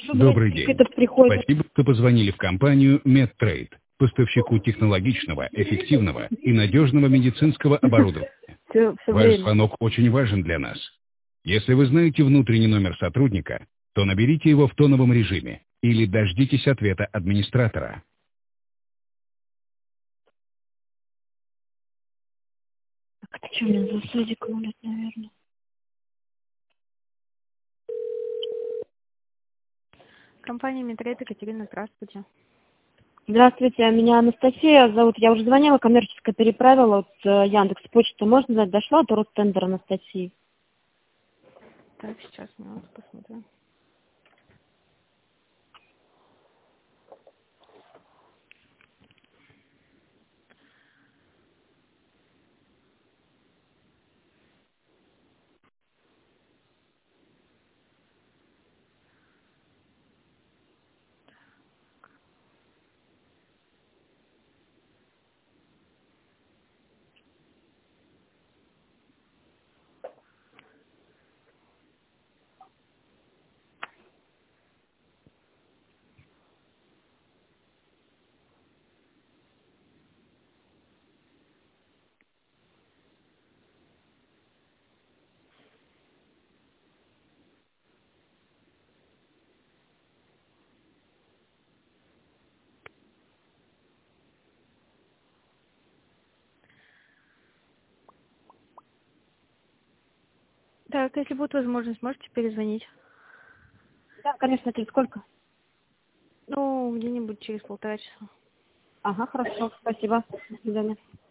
Добрый день. Это приходит. Спасибо, что позвонили в компанию MedTrade, поставщику технологичного, эффективного и надежного медицинского оборудования. Все Ваш время. звонок очень важен для нас. Если вы знаете внутренний номер сотрудника, то наберите его в тоновом режиме или дождитесь ответа администратора. Так, это что, меня за садик молят, наверное. Компания Медтрейд, Екатерина, здравствуйте. Здравствуйте, меня Анастасия зовут. Я уже звонила, коммерческое переправила от Яндекс.Почты. Можно знать, дошла до Ростендера Анастасии? Так, сейчас минуту посмотрю. Так, если будет возможность, можете перезвонить. Да, конечно, через сколько? Ну, где-нибудь через 1,5 часа. Ага, хорошо, спасибо. До свидания.